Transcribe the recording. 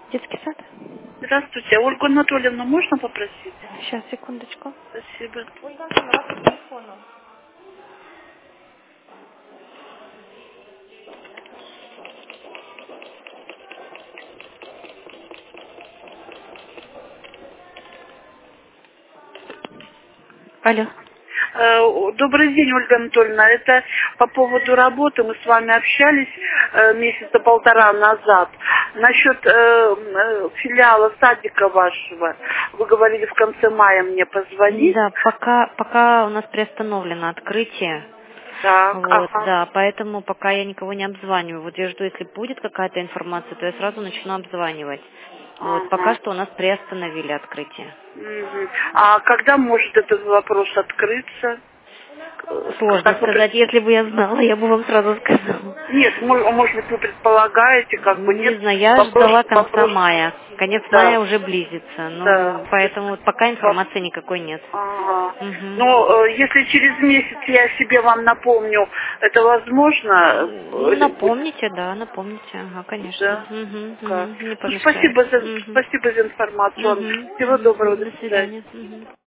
Детский сад? Здравствуйте. А Ольгу Анатольевну можно попросить? Сейчас, секундочку. Спасибо. Ольга Антоновна, по телефону. Алло. Добрый день, Ольга Анатольевна. Это по поводу работы. Мы с вами общались месяца полтора назад. Насчет филиала садика вашего. Вы говорили в конце мая мне позвонить. Да, пока у нас приостановлено открытие. Так, Вот, ага. да, поэтому пока я никого не обзваниваю. Вот я жду, если будет какая-то информация, то я сразу начну обзванивать. Вот, пока Ага. что у нас приостановили открытие. Мгм. А когда может этот вопрос открыться? Сложно Как вы сказать, если бы я знала, я бы вам сразу сказала. Нет, может быть, вы предполагаете, как бы Не нет. знаю, я Вопрос, ждала конца вопрос, мая. Конец мая да, уже близится, да. ну, поэтому вот пока информации никакой нет. Ага. Угу. Но если через месяц я себе вам напомню, это возможно будет? Напомните, да, напомните, ага, конечно. Да. Угу, Как? угу, не Ну, помешает. Угу. спасибо за информацию. Угу, Всего угу. доброго, до До свидания. свидания. Угу.